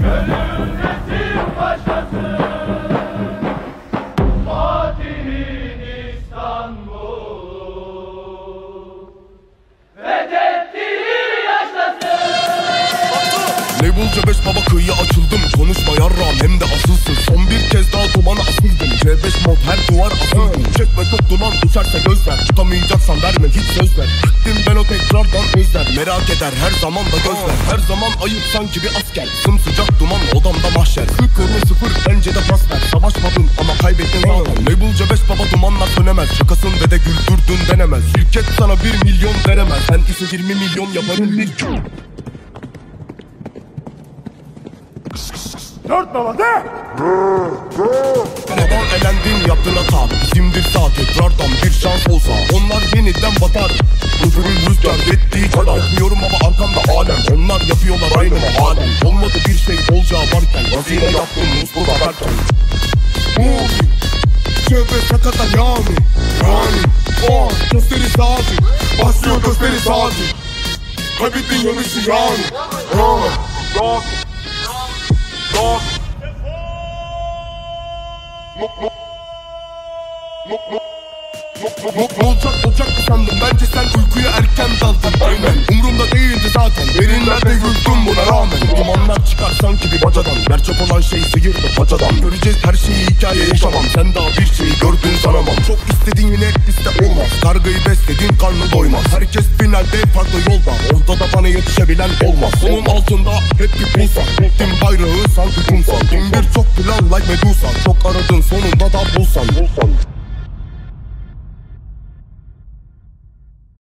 Resim başlasın. Fatih'in İstanbul fethettiği yaşlasın. Label C5 baba kıyıya açıldım. Konuşma yarrağım hem de asılsın. Son bir kez daha dumana asıldım. C5 mod her duvar asıldım. Çekme çok duman düşerse gözler. Tutamayacaksan verme hiç söz ver. Gittim ben o tekrardan özler. Merak eder her zaman da gözler. Her zaman ayıp sanki bir asker. Sımsıcak duman odamda mahşer. 40 kırmızı 0 bence de pas ver. Savaşmadın ama kaybettin zaten. Label C5 baba dumanlar sönemez. Şakasın ve de güldürdün denemez. Şirket sana 1 milyon veremez. Sen ise 20 milyon yaparım bir gün. 4 baba de! Baban elendin yaptın hata. Bizimdir sağ tekrardan bir şans olsa. Onlar yeniden batar. Huzurun rüzgar ettiği kadar. Yapmıyorum ama arkamda alem. Onlar yapıyorlar aynı halen. Olmadı bir şey olacağı varken. Hazine yaptım mutlu da derken. Moving Şöyle sakata yani. Gösteri saati. Başlıyor gösteri saati. Kaybettin yarışı yani. Olacak mı sandım? Bence sen uykuya erken daldın. Aynen umurumda değildi zaten. Derinlerde yürüdüm buna rağmen. Dumanlar çıkar sanki bir bacadan. Gerçek olan şey sıyırdı paçadan. Göreceğiz her şeyi hikaye yaşamam. Sen daha bir şeyi gördün sanamam. Çok istediğin yine liste olmaz. Kargayı beslediğin karnı doymaz. Herkes finalde farklı yolda. Ortada bana yetişebilen olmaz. Onun altında hep bir pulsar. Gittim bayrağı sanki kumsal. Bin bir çok plan like Medusa. Çok aradın sonunda da bulsan.